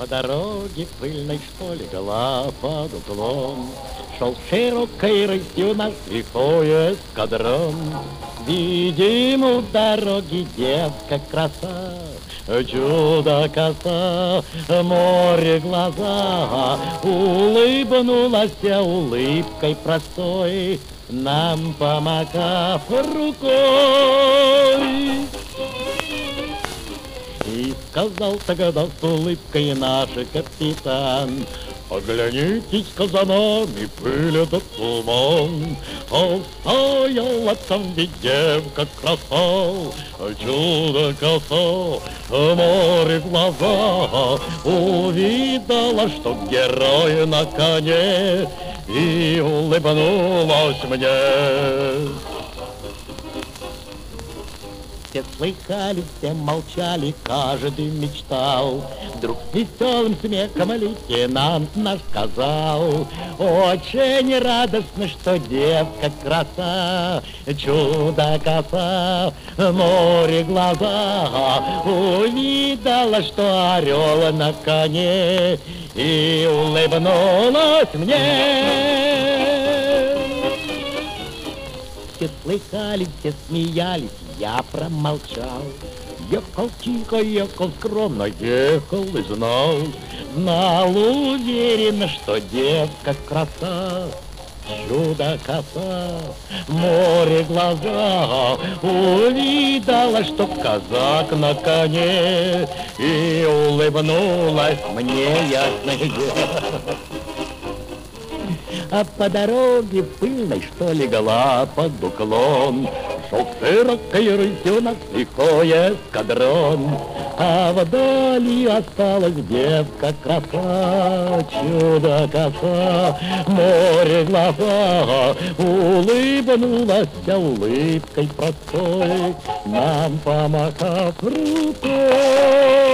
По дороге пыльной, что легла под углом, шел широкой рысью наш лихой эскадрон. Видим у дороги детка краса, чудо коса, море глаза. Улыбнулась улыбкой простой, нам помахав рукой. И сказал тогда с улыбкой наш капитан: оглянитесь-ка за нами, пыль этот туман, а стояла там ведь девка краса, чудо коса, море глаза. Увидала, что герой на коне, и улыбнулась мне. Все слыхали, все молчали, каждый мечтал. Вдруг с веселым смехом лейтенант наш сказал: очень радостно, что девка краса, чудо коса, море глаза. Увидала, что орел на коне, и улыбнулась мне. Все слыхали, все смеялись, я промолчал. Ехал тихо, ехал скромно, ехал и знал. Знал уверенно, что девка краса, чудо коса, море глаза. Увидала, что казак на коне, и улыбнулась мне, ясное дело. А по дороге пыльной, что легла под уклон, шел широкой рысью наш лихой эскадрон. А вдали осталась девка краса, чудо коса, море глаза. Улыбнулась улыбкой простой, нам помахав рукой.